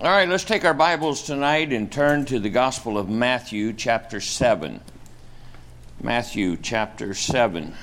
All right, let's take our Bibles tonight and turn to the Gospel of Matthew, chapter 7. Matthew, chapter 7.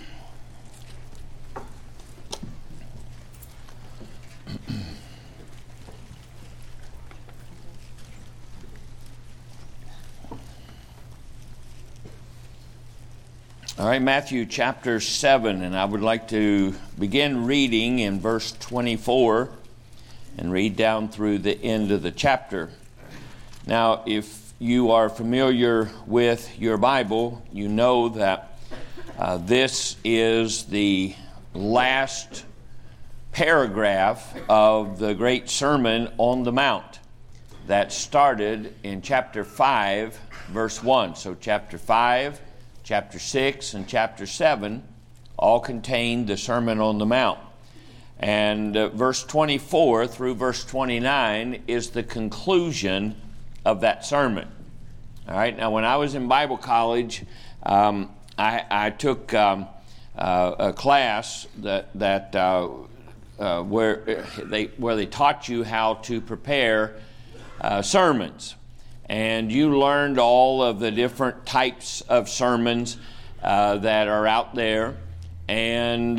All right, Matthew chapter 7, and I would like to begin reading in verse 24 and read down through the end of the chapter. Now, if you are familiar with your Bible, you know that this is the last paragraph of the great Sermon on the Mount that started in chapter 5, verse 1. So chapter 5, chapter 6, and chapter 7 all contain the Sermon on the Mount. And verse 24 through verse 29 is the conclusion of that sermon. All right. Now, when I was in Bible college, I took a class where they taught you how to prepare sermons, and you learned all of the different types of sermons that are out there, and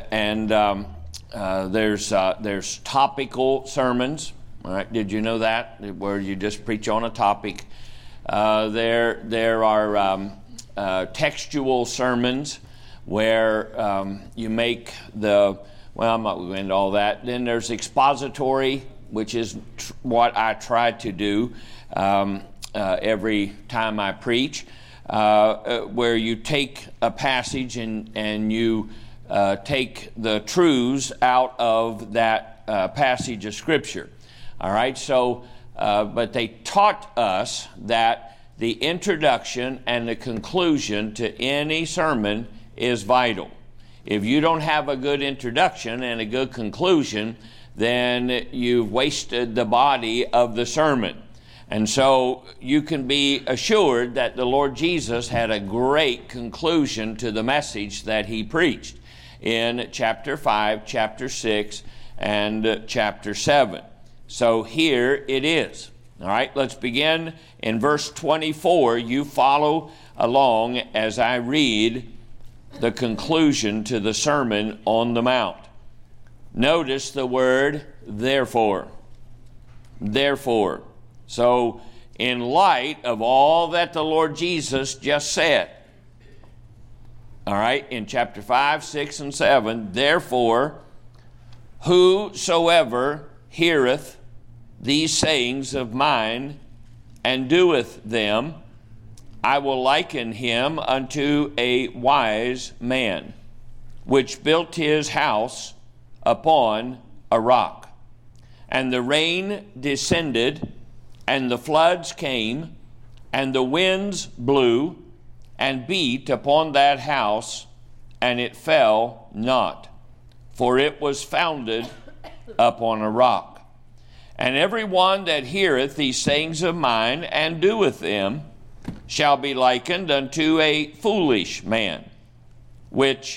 there's topical sermons. All right, did you know that? Where you just preach on a topic. There are textual sermons where you make I'm not going into all that. Then there's expository, which is what I try to do every time I preach, where you take a passage and you take the truths out of that passage of Scripture. All right, so, but they taught us that the introduction and the conclusion to any sermon is vital. If you don't have a good introduction and a good conclusion, then you've wasted the body of the sermon. And so you can be assured that the Lord Jesus had a great conclusion to the message that he preached in chapter 5, chapter 6, and chapter 7. So here it is. All right, let's begin in verse 24. You follow along as I read the conclusion to the Sermon on the Mount. Notice the word therefore. Therefore. So in light of all that the Lord Jesus just said, all right, in chapter 5, 6, and 7, therefore, whosoever heareth these sayings of mine and doeth them, I will liken him unto a wise man, which built his house upon a rock. And the rain descended, and the floods came, and the winds blew, and beat upon that house, and it fell not, for it was founded upon a rock. And every one that heareth these sayings of mine, and doeth them, shall be likened unto a foolish man, which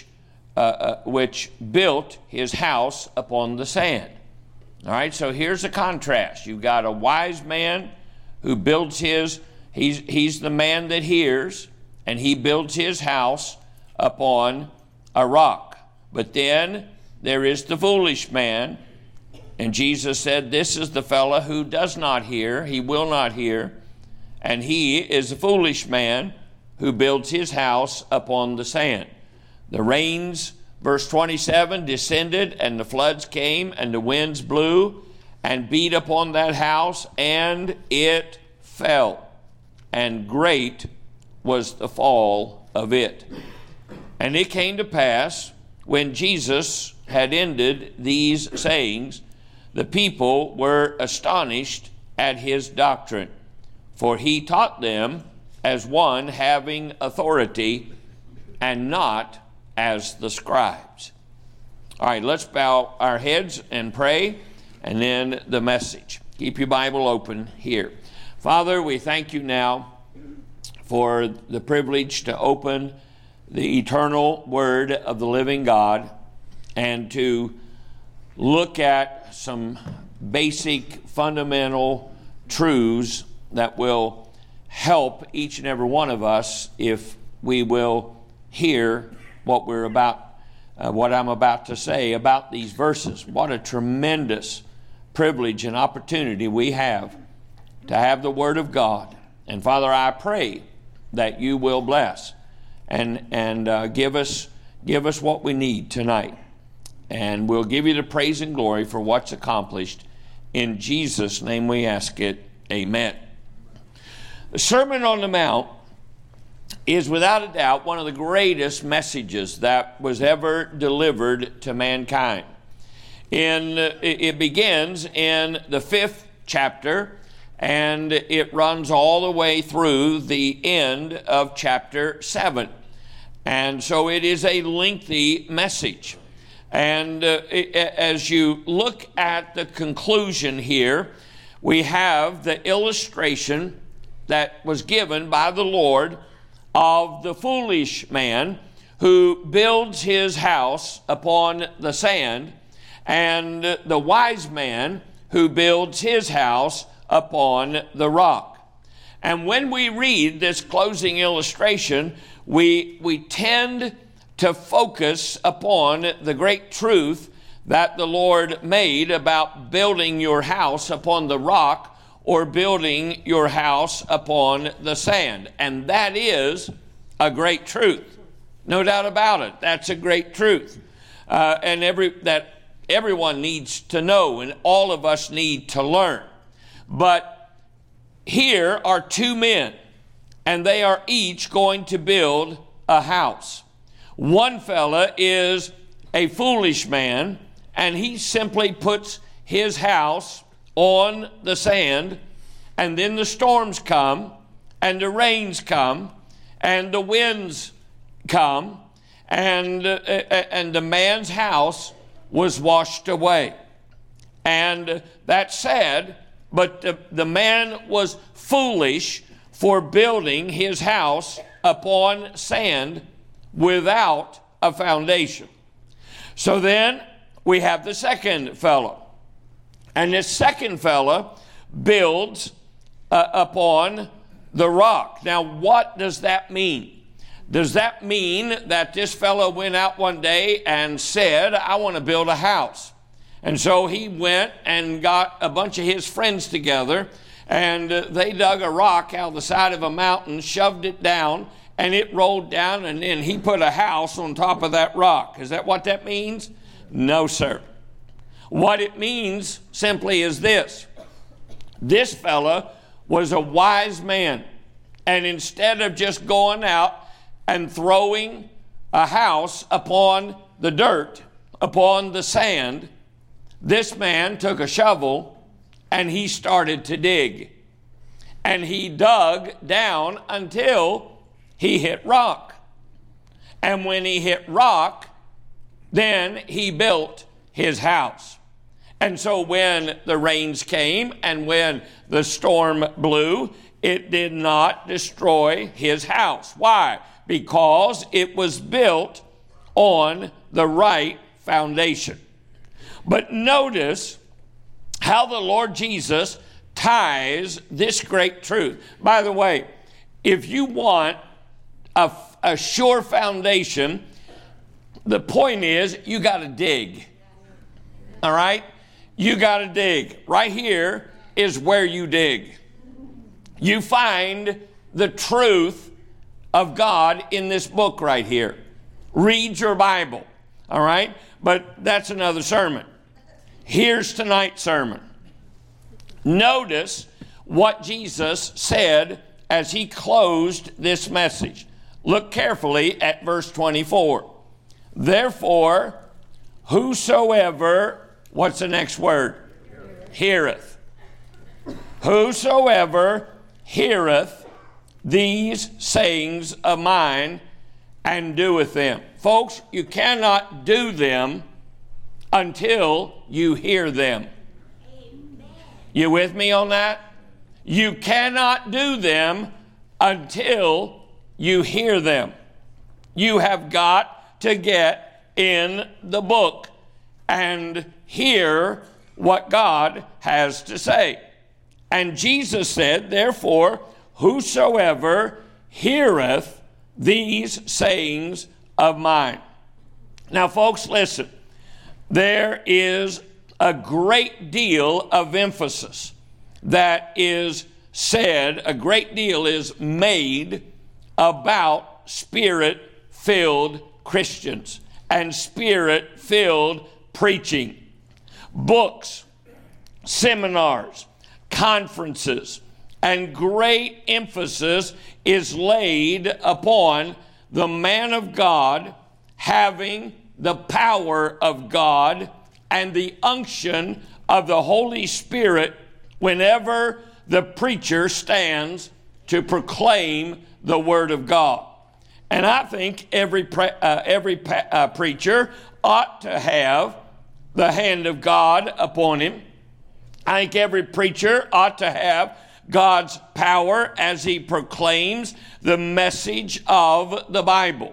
built his house upon the sand. All right, so here's a contrast. You've got a wise man who builds he's the man that hears, and he builds his house upon a rock. But then there is the foolish man, and Jesus said, this is the fellow who does not hear, he will not hear, and he is a foolish man who builds his house upon the sand. The rains, verse 27, descended, and the floods came, and the winds blew, and beat upon that house, and it fell. And great was the fall of it. And it came to pass, when Jesus had ended these sayings, the people were astonished at his doctrine, for he taught them as one having authority, and not as the scribes. All right, let's bow our heads and pray, and then the message. Keep your Bible open here. Father, we thank you now for the privilege to open the eternal Word of the living God and to look at some basic, fundamental truths that will help each and every one of us if we will hear what I'm about to say about these verses. What a tremendous privilege and opportunity we have to have the Word of God. And Father, I pray that you will bless and give us what we need tonight. And we'll give you the praise and glory for what's accomplished. In Jesus' name we ask it. Amen. The Sermon on the Mount is without a doubt one of the greatest messages that was ever delivered to mankind. It begins in the 5th chapter, and it runs all the way through the end of chapter 7. And so it is a lengthy message. And as you look at the conclusion here, we have the illustration that was given by the Lord of the foolish man who builds his house upon the sand, and the wise man who builds his house upon the rock. And when we read this closing illustration, we tend to focus upon the great truth that the Lord made about building your house upon the rock or building your house upon the sand. And that is a great truth. No doubt about it. That's a great truth. And that everyone needs to know, and all of us need to learn. But here are two men, and they are each going to build a house. One fella is a foolish man, and he simply puts his house on the sand, and then the storms come, and the rains come, and the winds come, and the man's house was washed away. And that's sad, but the man was foolish for building his house upon sand without a foundation. So then we have the second fellow. And this second fellow builds upon the rock. Now, what does that mean? Does that mean that this fellow went out one day and said, I want to build a house? And so he went and got a bunch of his friends together, and they dug a rock out of the side of a mountain, shoved it down, and it rolled down, and then he put a house on top of that rock. Is that what that means? No, sir. What it means simply is this. This fella was a wise man, and instead of just going out and throwing a house upon the dirt, upon the sand, this man took a shovel and he started to dig. And he dug down until he hit rock. And when he hit rock, then he built his house. And so when the rains came and when the storm blew, it did not destroy his house. Why? Because it was built on the right foundation. But notice how the Lord Jesus ties this great truth. By the way, if you want a sure foundation, the point is you got to dig. All right? You got to dig. Right here is where you dig. You find the truth of God in this book right here. Read your Bible. All right? But that's another sermon. Here's tonight's sermon. Notice what Jesus said as he closed this message. Look carefully at verse 24. Therefore, whosoever, what's the next word? Heareth. Whosoever heareth these sayings of mine and doeth them. Folks, you cannot do them until you hear them. You with me on that? You cannot do them until you hear them. You have got to get in the book and hear what God has to say. And Jesus said, therefore, whosoever heareth these sayings of mine. Now, folks, listen. There is a great deal of emphasis that is said, a great deal is made about Spirit-filled Christians and Spirit-filled preaching. Books, seminars, conferences, and great emphasis is laid upon the man of God having the power of God and the unction of the Holy Spirit whenever the preacher stands to proclaim the Word of God. And I think every preacher ought to have the hand of God upon him. I think every preacher ought to have God's power as he proclaims the message of the Bible.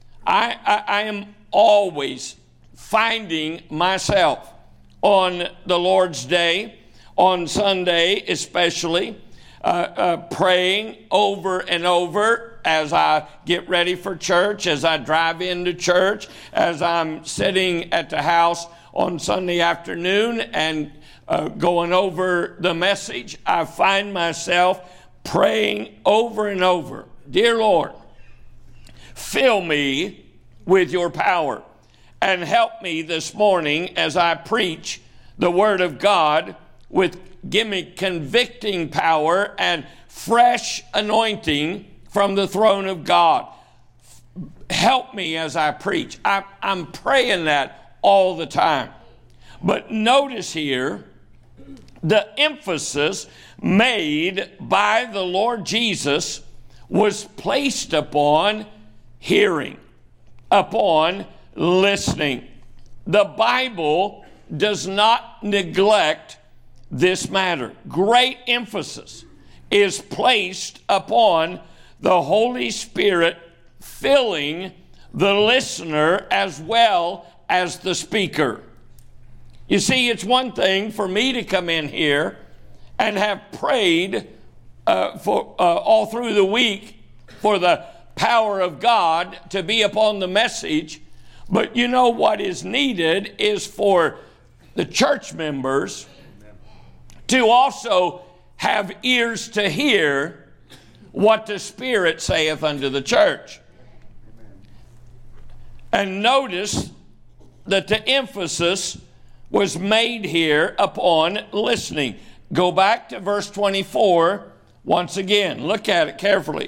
I am always finding myself on the Lord's Day, on Sunday especially, praying over and over as I get ready for church, as I drive into church, as I'm sitting at the house on Sunday afternoon and going over the message. I find myself praying over and over, dear Lord, fill me with your power and help me this morning as I preach the Word of God give me convicting power and fresh anointing from the throne of God. Help me as I preach. I'm praying that all the time. But notice here the emphasis made by the Lord Jesus was placed upon hearing, upon listening. The Bible does not neglect this matter. Great emphasis is placed upon the Holy Spirit filling the listener as well as the speaker. You see, it's one thing for me to come in here and have prayed for all through the week for the power of God to be upon the message. But you know what is needed is for the church members to also have ears to hear what the Spirit saith unto the church. And notice that the emphasis was made here upon listening. Go back to verse 24 once again. Look at it carefully.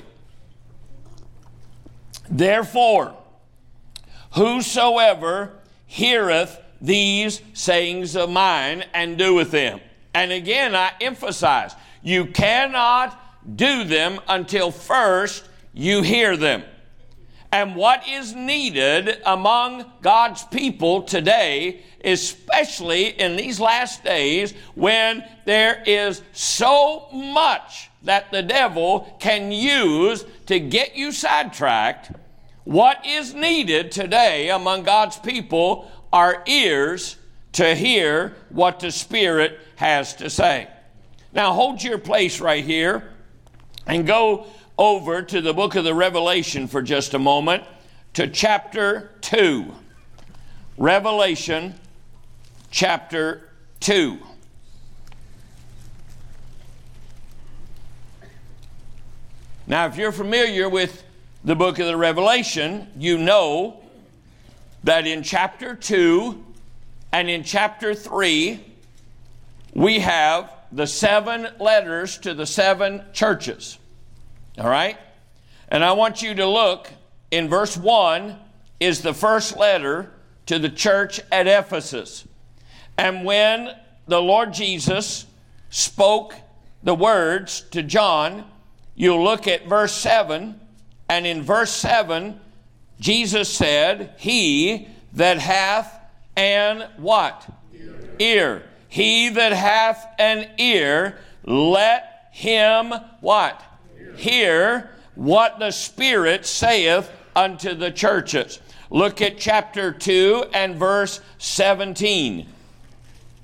Therefore, whosoever heareth these sayings of mine and doeth them. And again, I emphasize, you cannot do them until first you hear them. And what is needed among God's people today, especially in these last days when there is so much that the devil can use to get you sidetracked, what is needed today among God's people are ears to hear what the Spirit has to say. Now hold your place right here and go over to the book of the Revelation for just a moment, to chapter 2. Revelation chapter 2. Now, if you're familiar with the book of the Revelation, you know that in chapter 2 and in chapter 3, we have the 7 letters to the 7 churches. All right? And I want you to look in verse 1 is the first letter to the church at Ephesus. And when the Lord Jesus spoke the words to John, you'll look at verse 7, and in verse 7, Jesus said, he that hath an what? Ear. He that hath an ear, let him what? Hear what the Spirit saith unto the churches. Look at chapter 2 and verse 17.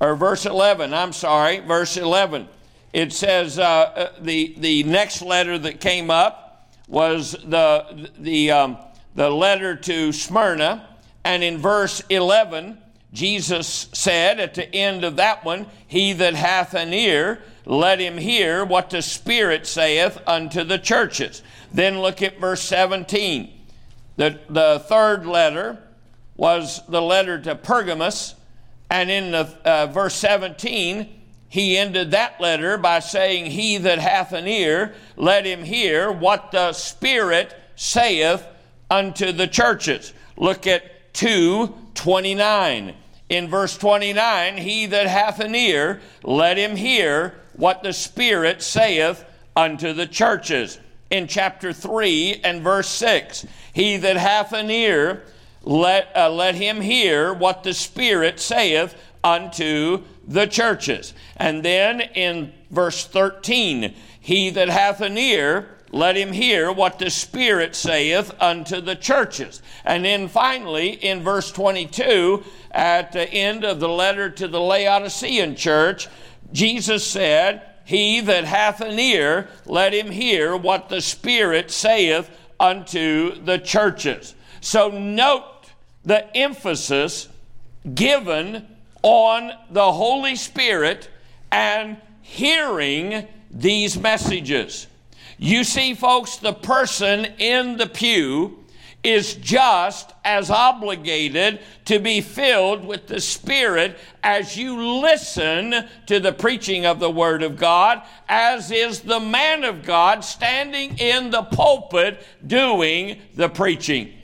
or verse 11, I'm sorry, verse 11. It says the next letter that came up was the letter to Smyrna. And in verse 11, Jesus said at the end of that one, he that hath an ear, let him hear what the Spirit saith unto the churches. Then look at verse 17. The third letter was the letter to Pergamos. And in the verse 17, he ended that letter by saying, he that hath an ear, let him hear what the Spirit saith unto the churches. Look at 2:29. In verse 29, he that hath an ear, let him hear what the Spirit saith unto the churches. In chapter 3 and verse 6, he that hath an ear, let him hear what the Spirit saith unto the churches. And then in verse 13, he that hath an ear, let him hear what the Spirit saith unto the churches. And then finally, in verse 22, at the end of the letter to the Laodicean church, Jesus said, he that hath an ear, let him hear what the Spirit saith unto the churches. So note the emphasis given on the Holy Spirit and hearing these messages. You see, folks, the person in the pew is just as obligated to be filled with the Spirit as you listen to the preaching of the Word of God, as is the man of God standing in the pulpit doing the preaching.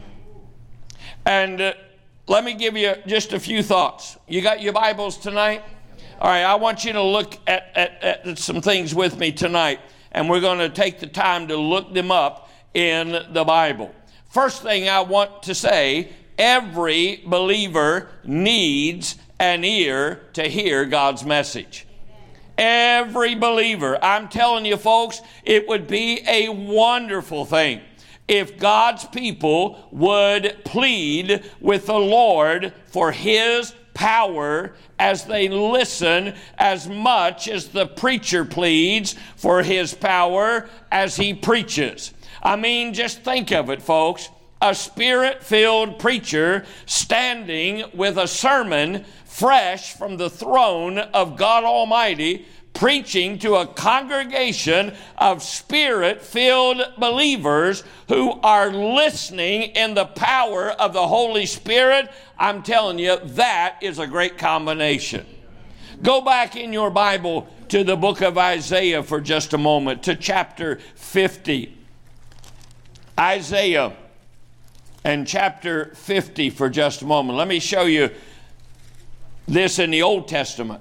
And let me give you just a few thoughts. You got your Bibles tonight? All right, I want you to look at some things with me tonight, and we're going to take the time to look them up in the Bible. First thing I want to say, every believer needs an ear to hear God's message. Every believer. I'm telling you, folks, it would be a wonderful thing if God's people would plead with the Lord for His power as they listen as much as the preacher pleads for His power as he preaches. I mean, just think of it, folks. A Spirit-filled preacher standing with a sermon fresh from the throne of God Almighty, preaching to a congregation of Spirit-filled believers who are listening in the power of the Holy Spirit. I'm telling you, that is a great combination. Go back in your Bible to the book of Isaiah for just a moment, to chapter 50. Isaiah and chapter 50 for just a moment. Let me show you this in the Old Testament.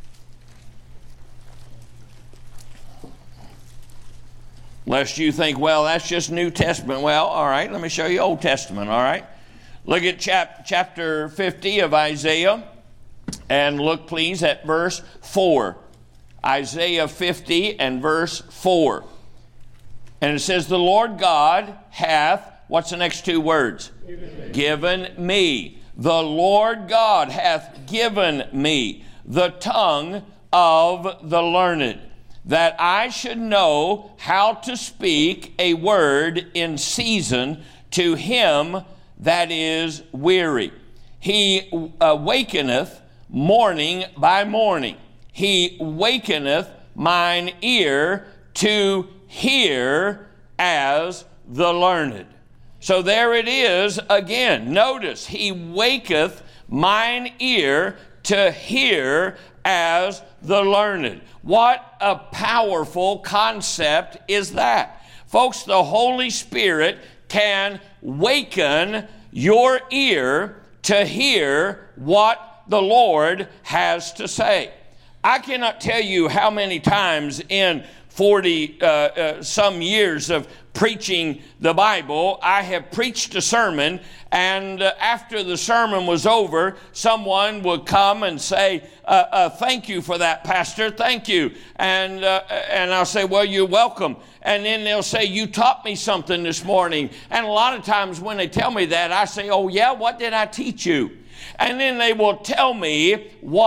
Lest you think, well, that's just New Testament. Well, all right, let me show you Old Testament, all right? Look at chapter 50 of Isaiah, and look, please, at verse 4. Isaiah 50 and verse 4. And it says, the Lord God hath, what's the next two words? Given me. The Lord God hath given me the tongue of the learned, that I should know how to speak a word in season to him that is weary. He awakeneth morning by morning. He wakeneth mine ear to hear as the learned. So there it is again. Notice, he waketh mine ear to hear as the learned. What a powerful concept is that. Folks, the Holy Spirit can waken your ear to hear what the Lord has to say. I cannot tell you how many times in 40 some years of preaching the Bible, I have preached a sermon, and after the sermon was over, someone would come and say, thank you for that, Pastor, thank you. And I'll say, well, you're welcome. And then they'll say, you taught me something this morning. And a lot of times when they tell me that, I say, oh yeah, what did I teach you? And then they will tell me what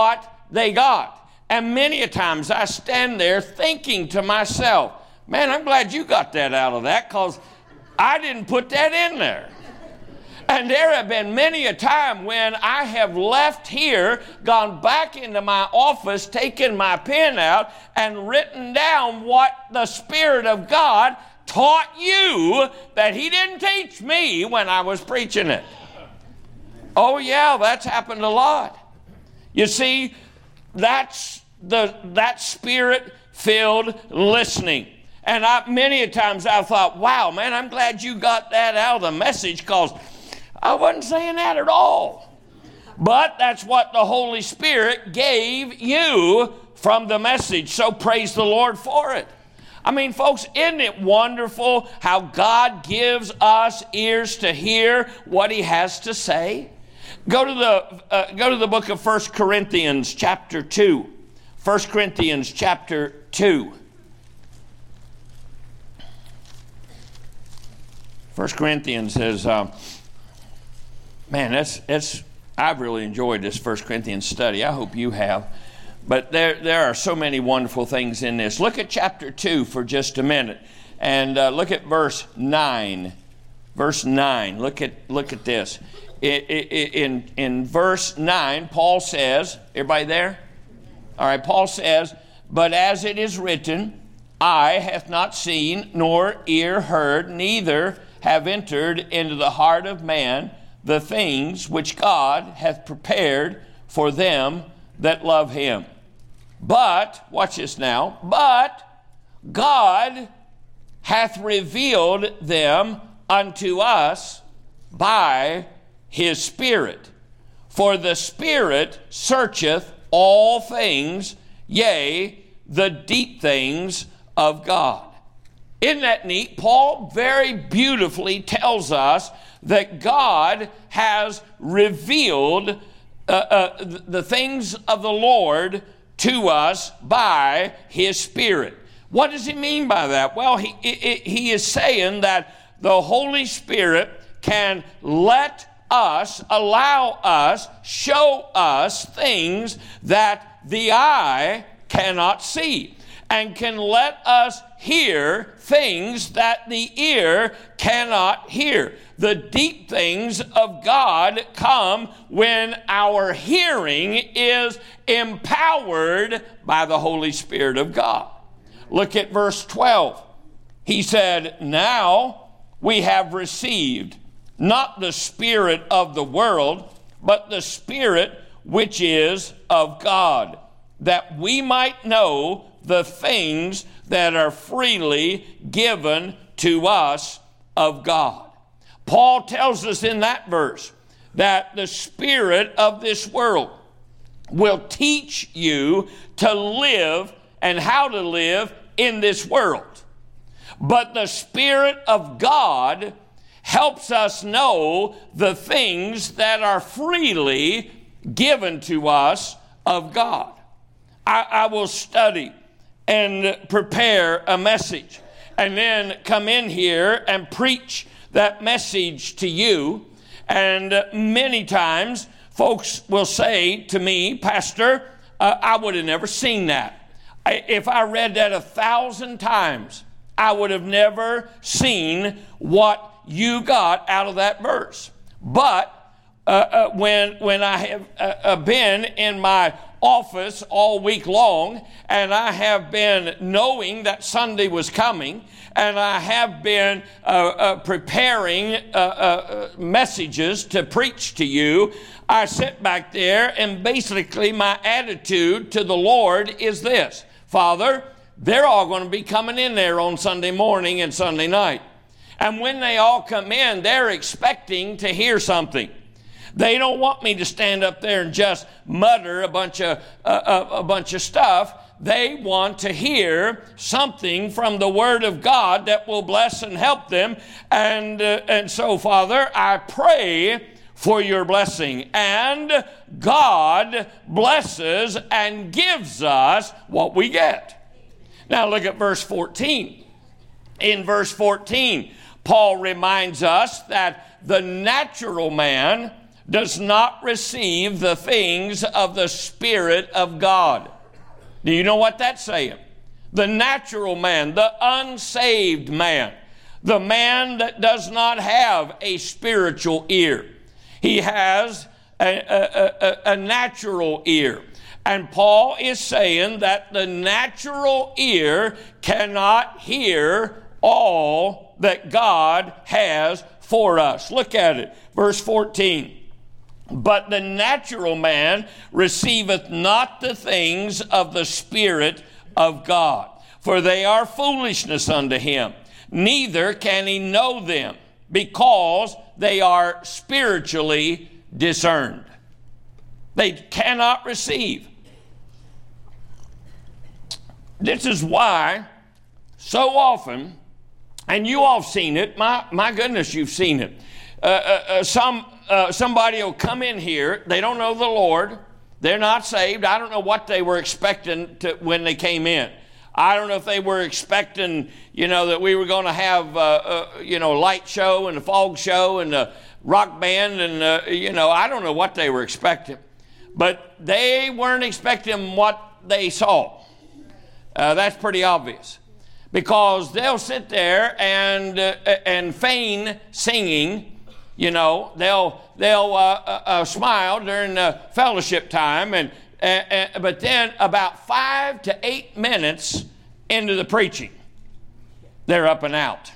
they got. And many a times I stand there thinking to myself, man, I'm glad you got that out of that, because I didn't put that in there. And there have been many a time when I have left here, gone back into my office, taken my pen out, and written down what the Spirit of God taught you that He didn't teach me when I was preaching it. Oh yeah, that's happened a lot. You see, that's that Spirit-filled listening. And many a times I thought, wow, man, I'm glad you got that out of the message, because I wasn't saying that at all. But that's what the Holy Spirit gave you from the message. So praise the Lord for it. I mean, folks, isn't it wonderful how God gives us ears to hear what He has to say? Go to the book of 1 Corinthians chapter 2. 1 Corinthians chapter 2. 1 Corinthians is... Man, I've really enjoyed this 1 Corinthians study. I hope you have. But there are so many wonderful things in this. Look at chapter 2 for just a minute. And look at verse 9. Verse 9. Look at this. In verse 9, Paul says, everybody there? All right, Paul says, but as it is written, eye hath not seen, nor ear heard, neither have entered into the heart of man the things which God hath prepared for them that love Him. But, watch this now, but God hath revealed them unto us by His Spirit. For the Spirit searcheth all things, yea, the deep things of God. Isn't that neat? Paul very beautifully tells us that God has revealed the things of the Lord to us by His Spirit. What does he mean by that? Well, he is saying that the Holy Spirit can allow us, show us things that the eye cannot see, and can let us hear things that the ear cannot hear. The deep things of God come when our hearing is empowered by the Holy Spirit of God. Look at verse 12. He said, now we have received not the spirit of the world, but the Spirit which is of God, that we might know the things that are freely given to us of God. Paul tells us in that verse that the spirit of this world will teach you to live and how to live in this world. But the Spirit of God helps us know the things that are freely given to us of God. I will study and prepare a message and then come in here and preach that message to you. And many times folks will say to me, Pastor, I would have never seen that. If I read that 1,000 times, I would have never seen what you got out of that verse. But when I have been in my office all week long, and I have been knowing that Sunday was coming, and I have been preparing messages to preach to you, I sit back there, and basically my attitude to the Lord is this: Father, they're all going to be coming in there on Sunday morning and Sunday night. And when they all come in, they're expecting to hear something. They don't want me to stand up there and just mutter a bunch of stuff. They want to hear something from the Word of God that will bless and help them. And so, Father, I pray for your blessing. And God blesses and gives us what we get. Now look at verse 14. In verse 14, Paul reminds us that the natural man does not receive the things of the Spirit of God. Do you know what that's saying? The natural man, the unsaved man, the man that does not have a spiritual ear. He has a natural ear. And Paul is saying that the natural ear cannot hear all that God has for us. Look at it. Verse 14. But the natural man receiveth not the things of the Spirit of God, for they are foolishness unto him. Neither can he know them, because they are spiritually discerned. They cannot receive. This is why so often, and you all have seen it, my goodness, you've seen it. Somebody will come in here, they don't know the Lord, they're not saved. I don't know what they were expecting when they came in. I don't know if they were expecting, that we were going to have, a light show and a fog show and a rock band and, I don't know what they were expecting. But they weren't expecting what they saw. That's pretty obvious. Because they'll sit there and feign singing. They'll smile during the fellowship time, but then about 5 to 8 minutes into the preaching, they're up and out.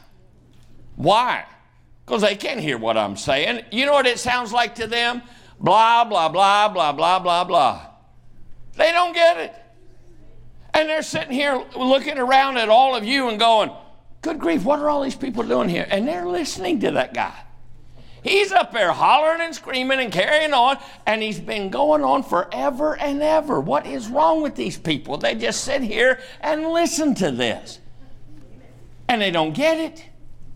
Why? Because they can't hear what I'm saying. You know what it sounds like to them? Blah, blah, blah, blah, blah, blah, blah. They don't get it. And they're sitting here looking around at all of you and going, good grief, what are all these people doing here? And they're listening to that guy. He's up there hollering and screaming and carrying on, and he's been going on forever and ever. What is wrong with these people? They just sit here and listen to this. And they don't get it.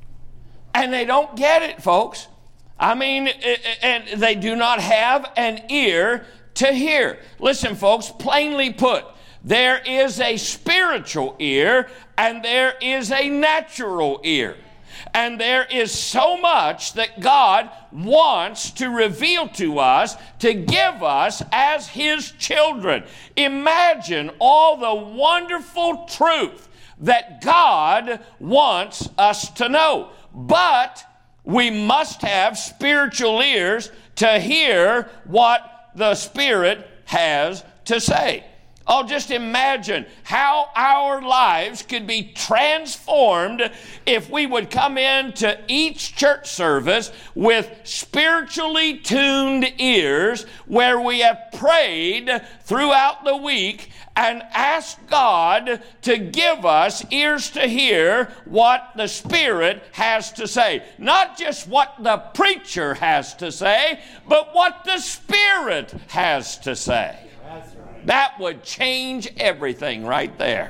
And they don't get it, folks. I mean, and they do not have an ear to hear. Listen, folks, plainly put, there is a spiritual ear and there is a natural ear. And there is so much that God wants to reveal to us, to give us as His children. Imagine all the wonderful truth that God wants us to know. But we must have spiritual ears to hear what the Spirit has to say. Oh, just imagine how our lives could be transformed if we would come into each church service with spiritually tuned ears, where we have prayed throughout the week and asked God to give us ears to hear what the Spirit has to say. Not just what the preacher has to say, but what the Spirit has to say. That would change everything right there.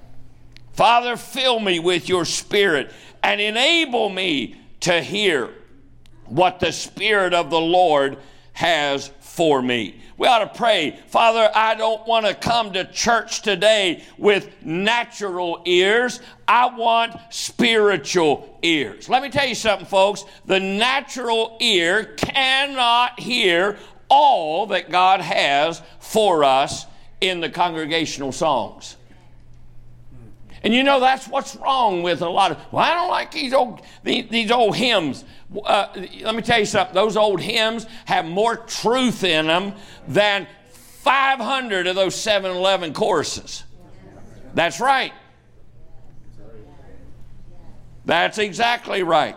Father, fill me with your Spirit and enable me to hear what the Spirit of the Lord has for me. We ought to pray, Father, I don't want to come to church today with natural ears. I want spiritual ears. Let me tell you something, folks. The natural ear cannot hear all that God has for us in the congregational songs. And that's what's wrong with a lot of, I don't like these old hymns. Let me tell you something. Those old hymns have more truth in them than 500 of those 7-Eleven choruses. That's right. That's exactly right.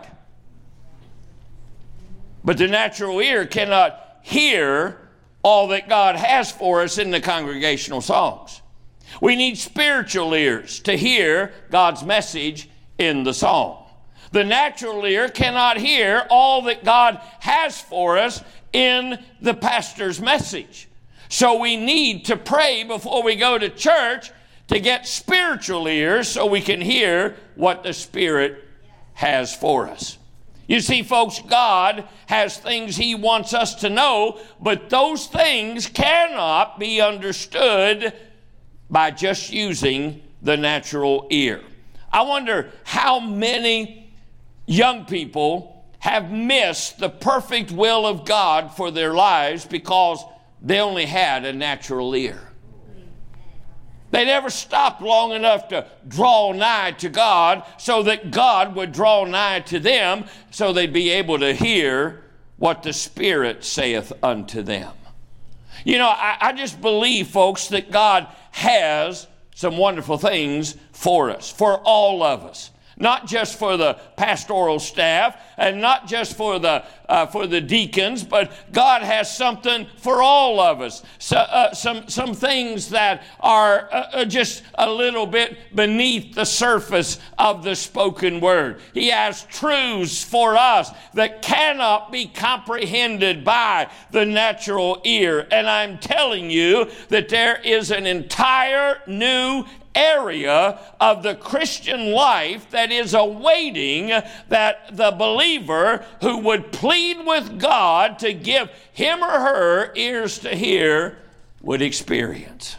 But the natural ear cannot hear all that God has for us in the congregational songs. We need spiritual ears to hear God's message in the song. The natural ear cannot hear all that God has for us in the pastor's message. So we need to pray before we go to church to get spiritual ears so we can hear what the Spirit has for us. You see, folks, God has things He wants us to know, but those things cannot be understood by just using the natural ear. I wonder how many young people have missed the perfect will of God for their lives because they only had a natural ear. They never stopped long enough to draw nigh to God so that God would draw nigh to them so they'd be able to hear what the Spirit saith unto them. You know, I just believe, folks, that God has some wonderful things for us, for all of us. Not just for the pastoral staff and not just for the deacons, but God has something for all of us. So, some things that are just a little bit beneath the surface of the spoken word. He has truths for us that cannot be comprehended by the natural ear. And I'm telling you that there is an entire new area of the Christian life that is awaiting that the believer who would plead with God to give him or her ears to hear would experience.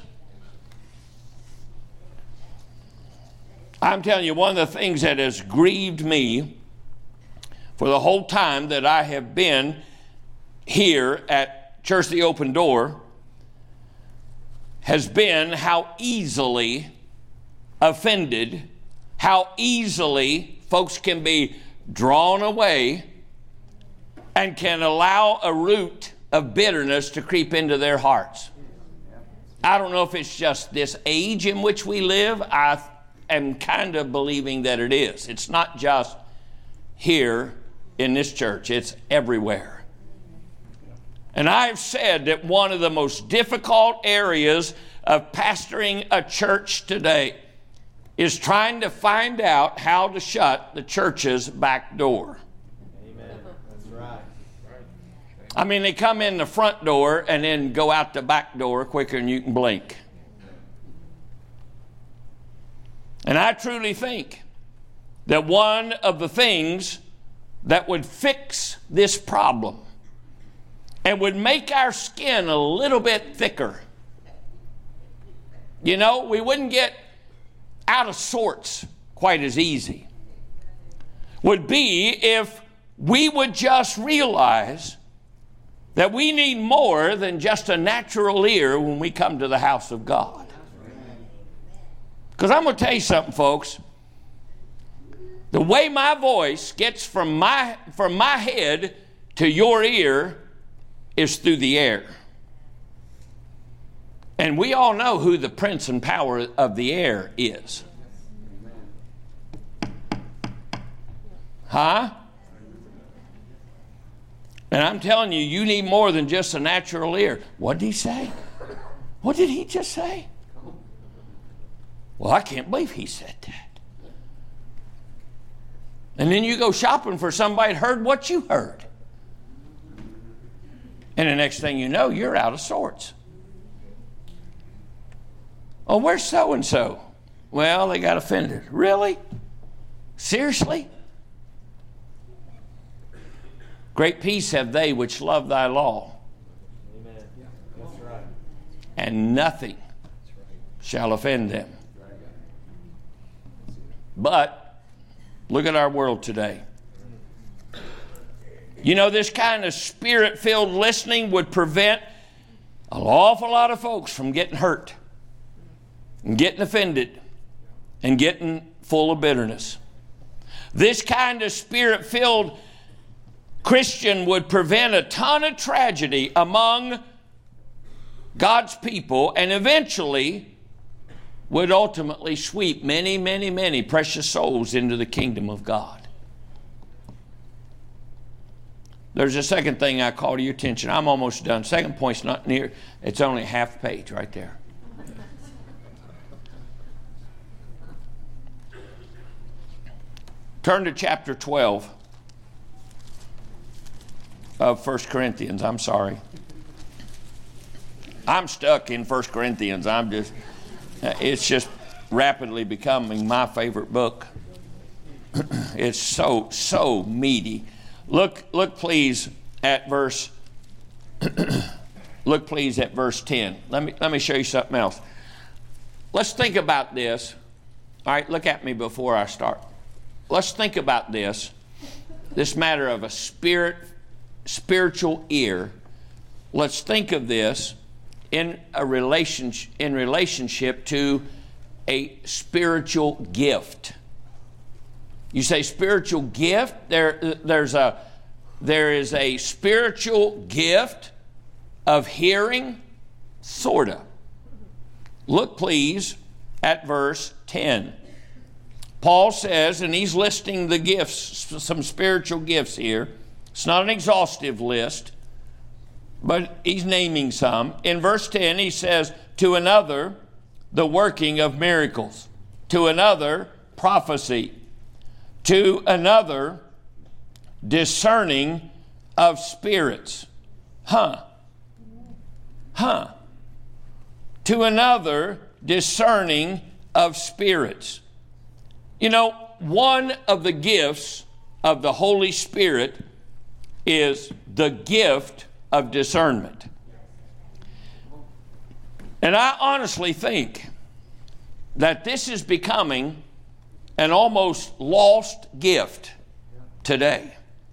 I'm telling you, one of the things that has grieved me for the whole time that I have been here at Church of the Open Door has been how easily offended, how easily folks can be drawn away and can allow a root of bitterness to creep into their hearts. I don't know if it's just this age in which we live. I am kind of believing that it is. It's not just here in this church. It's everywhere. And I've said that one of the most difficult areas of pastoring a church today is trying to find out how to shut the church's back door. Amen. That's right. I mean, they come in the front door and then go out the back door quicker than you can blink. And I truly think that one of the things that would fix this problem and would make our skin a little bit thicker, you know, we wouldn't get out of sorts quite as easy, would be if we would just realize that we need more than just a natural ear when we come to the house of God. Because I'm going to tell you something, folks. The way my voice gets from my head to your ear is through the air. And we all know who the prince and power of the air is. Huh? And I'm telling you, you need more than just a natural ear. What did he say? What did he just say? Well, I can't believe he said that. And then you go shopping for somebody that heard what you heard. And the next thing you know, you're out of sorts. Oh, where's so-and-so? Well, they got offended. Really? Seriously? Great peace have they which love thy law. Amen. That's right. And nothing shall offend them. But look at our world today. You know, this kind of spirit-filled listening would prevent an awful lot of folks from getting hurt and getting offended and getting full of bitterness. This kind of spirit-filled Christian would prevent a ton of tragedy among God's people and eventually would ultimately sweep many, many, many precious souls into the kingdom of God. There's a second thing I call to your attention. I'm almost done. Second point's not near. It's only half page right there. Turn to chapter 12 of 1 Corinthians. I'm sorry. I'm stuck in 1 Corinthians. It's just rapidly becoming my favorite book. It's so meaty. Look please at verse look please at verse 10. Let me show you something else. Let's think about this. All right, look at me before I start. Let's think about this. this matter of a spiritual ear, let's think of this in relationship to a spiritual gift. You say spiritual gift? There is a spiritual gift of hearing, sorta. Look, please, at verse 10. Paul says, and he's listing the gifts, some spiritual gifts here. It's not an exhaustive list, but he's naming some. In verse 10, he says, to another, the working of miracles. To another, prophecy. To another, discerning of spirits. To another, discerning of spirits. You know, one of the gifts of the Holy Spirit is the gift of discernment. And I honestly think that this is becoming an almost lost gift today.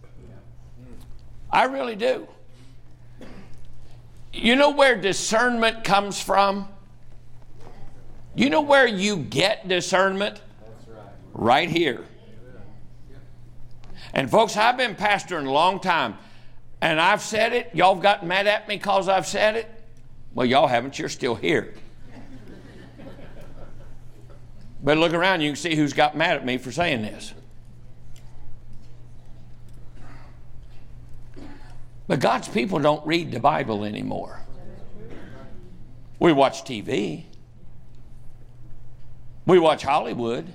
I really do. You know where discernment comes from? You know where you get discernment? Right here. And folks, I've been pastoring a long time, and I've said it. Y'all have gotten mad at me because I've said it. Well, y'all haven't. You're still here. But look around, you can see who's got mad at me for saying this. But God's people don't read the Bible anymore. We watch TV. We watch Hollywood.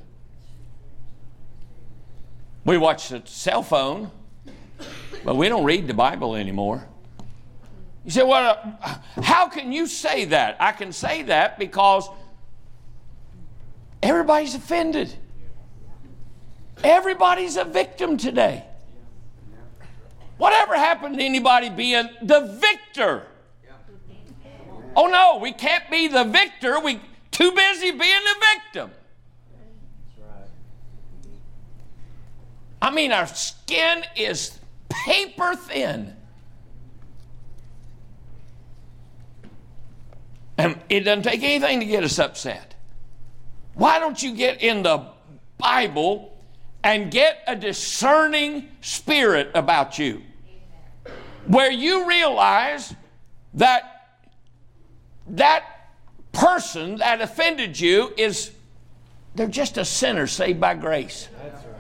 We watch the cell phone, but we don't read the Bible anymore. You say, well, how can you say that? I can say that because everybody's offended. Everybody's a victim today. Whatever happened to anybody being the victor? Oh no, we can't be the victor. We're too busy being the victim. I mean, our skin is paper thin. And it doesn't take anything to get us upset. Why don't you get in the Bible and get a discerning spirit about you? Where you realize that that person that offended you they're just a sinner saved by grace. That's right.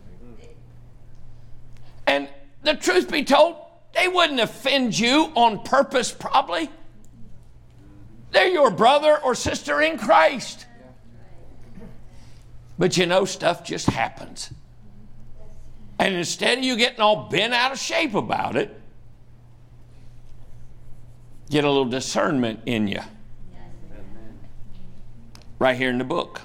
And the truth be told, they wouldn't offend you on purpose probably. They're your brother or sister in Christ. But you know, stuff just happens. And instead of you getting all bent out of shape about it, get a little discernment in you. Right here in the book.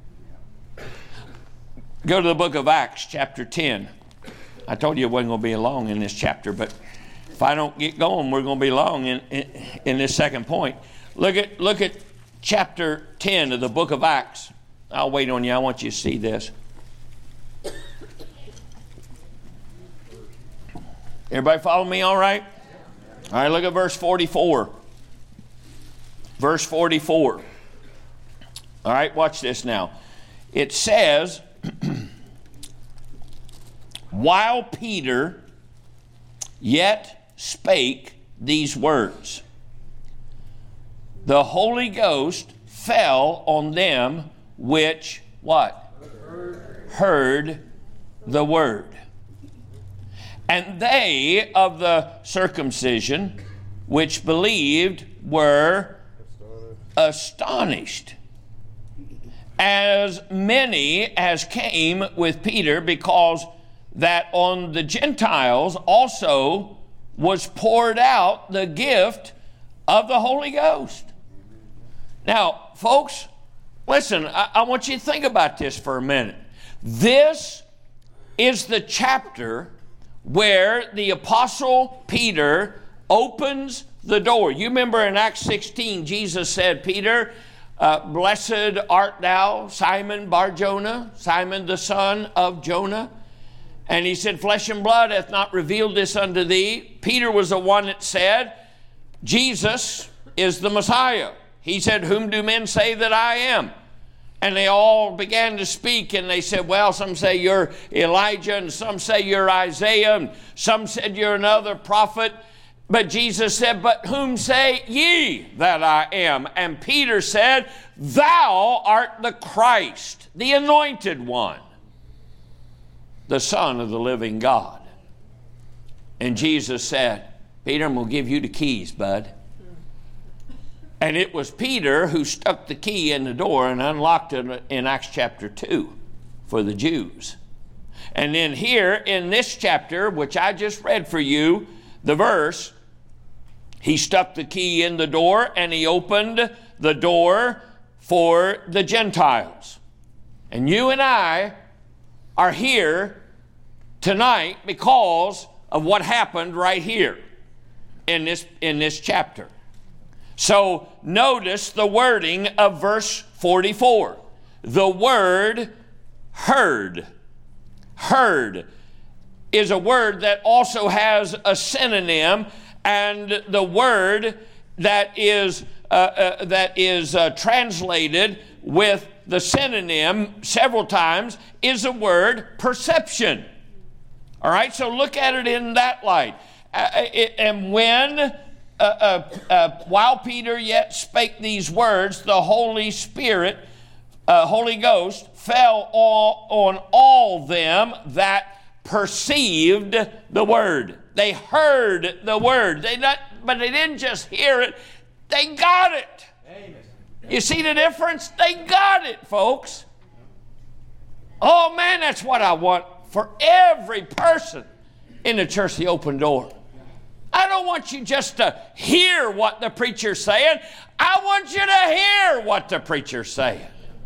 Go to the book of Acts, chapter 10. I told you it wasn't going to be long in this chapter, but if I don't get going, we're going to be long in this second point. Look at chapter 10 of the book of Acts. I'll wait on you. I want you to see this. Everybody follow me all right? All right, look at verse 44. Verse 44. All right, watch this now. It says, while Peter yet spake these words, the Holy Ghost fell on them which, what? Heard the word. And they of the circumcision which believed were astonished, as many as came with Peter, because that on the Gentiles also was poured out the gift of the Holy Ghost. Now, folks, listen, I want you to think about this for a minute. This is the chapter where the Apostle Peter opens the door. You remember in Acts 16, Jesus said, Peter, blessed art thou, Simon Bar-Jonah, Simon the son of Jonah. And he said, flesh and blood hath not revealed this unto thee. Peter was the one that said, Jesus is the Messiah. He said, whom do men say that I am? And they all began to speak, and they said, well, some say you're Elijah, and some say you're Isaiah, and some said you're another prophet. But Jesus said, but whom say ye that I am? And Peter said, thou art the Christ, the anointed one, the Son of the living God. And Jesus said, Peter, I'm going to give you the keys, bud. And it was Peter who stuck the key in the door and unlocked it in Acts chapter 2 for the Jews. And then here in this chapter, which I just read for you, the verse, he stuck the key in the door and he opened the door for the Gentiles. And you and I are here tonight because of what happened right here in this chapter. So notice the wording of verse 44. The word heard. Heard is a word that also has a synonym, and the word that is translated with the synonym several times is the word perception. All right, so look at it in that light. And when while Peter yet spake these words, the Holy Spirit, Holy Ghost, fell on all them that perceived the word. They heard the word. But they didn't just hear it, they got it. Amen. You see the difference? They got it, folks. Oh man, that's what I want for every person in the church, the open door. I don't want you just to hear what the preacher's saying. I want you to hear what the preacher's saying,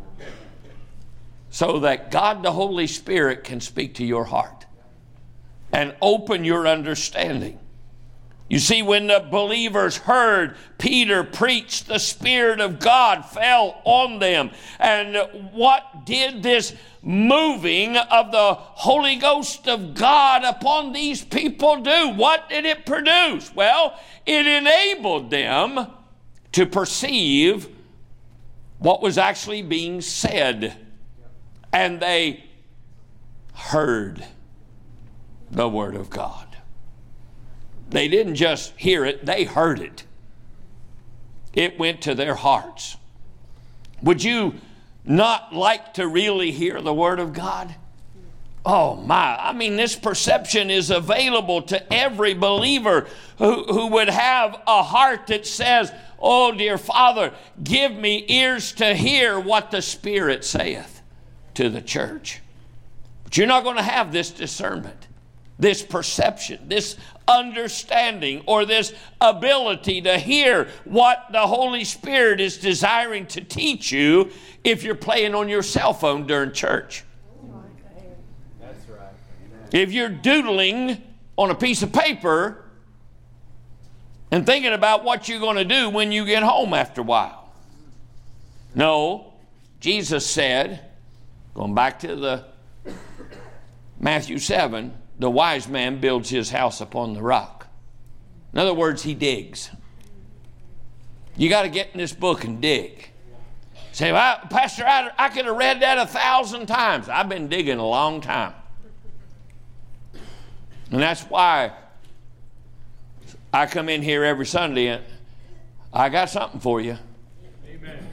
so that God the Holy Spirit can speak to your heart and open your understanding. You see, when the believers heard Peter preach, the Spirit of God fell on them. And what did this moving of the Holy Ghost of God upon these people do? What did it produce? Well, it enabled them to perceive what was actually being said. And they heard the Word of God. They didn't just hear it, they heard it. It went to their hearts. Would you not like to really hear the Word of God? Oh my, I mean, this perception is available to every believer who would have a heart that says, oh dear Father, give me ears to hear what the Spirit saith to the church. But you're not going to have this discernment, this perception, this understanding, or this ability to hear what the Holy Spirit is desiring to teach you if you're playing on your cell phone during church. That's right. If you're doodling on a piece of paper and thinking about what you're going to do when you get home after a while. No, Jesus said, going back to the Matthew 7, the wise man builds his house upon the rock. In other words, he digs. You got to get in this book and dig. Say, well, Pastor, I could have read that 1,000 times. I've been digging a long time. And that's why I come in here every Sunday and I got something for you. Amen.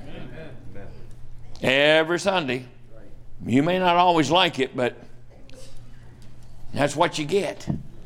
Every Sunday. You may not always like it, but that's what you get.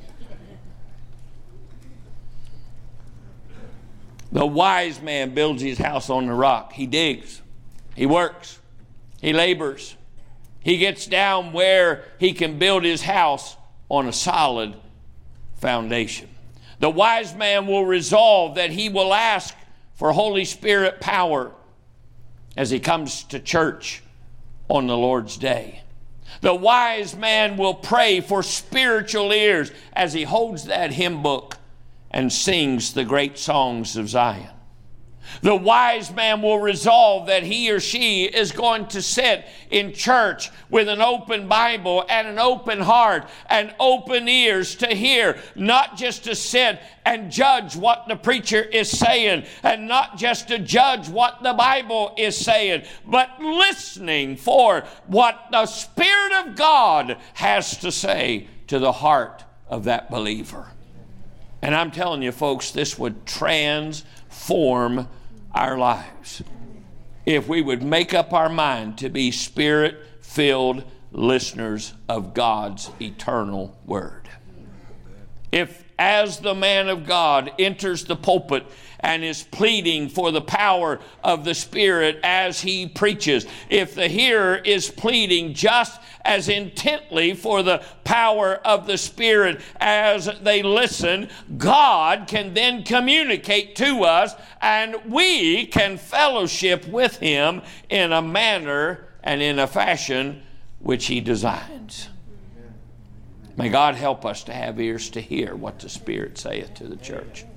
The wise man builds his house on the rock. He digs. He works. He labors. He gets down where he can build his house on a solid foundation. The wise man will resolve that he will ask for Holy Spirit power as he comes to church on the Lord's day. The wise man will pray for spiritual ears as he holds that hymn book and sings the great songs of Zion. The wise man will resolve that he or she is going to sit in church with an open Bible and an open heart and open ears to hear, not just to sit and judge what the preacher is saying, and not just to judge what the Bible is saying, but listening for what the Spirit of God has to say to the heart of that believer. And I'm telling you, folks, this would transform our lives if we would make up our mind to be Spirit-filled listeners of God's eternal Word. If, as the man of God enters the pulpit and is pleading for the power of the Spirit as he preaches, if the hearer is pleading just as intently for the power of the Spirit as they listen, God can then communicate to us, and we can fellowship with Him in a manner and in a fashion which He designs. May God help us to have ears to hear what the Spirit saith to the church.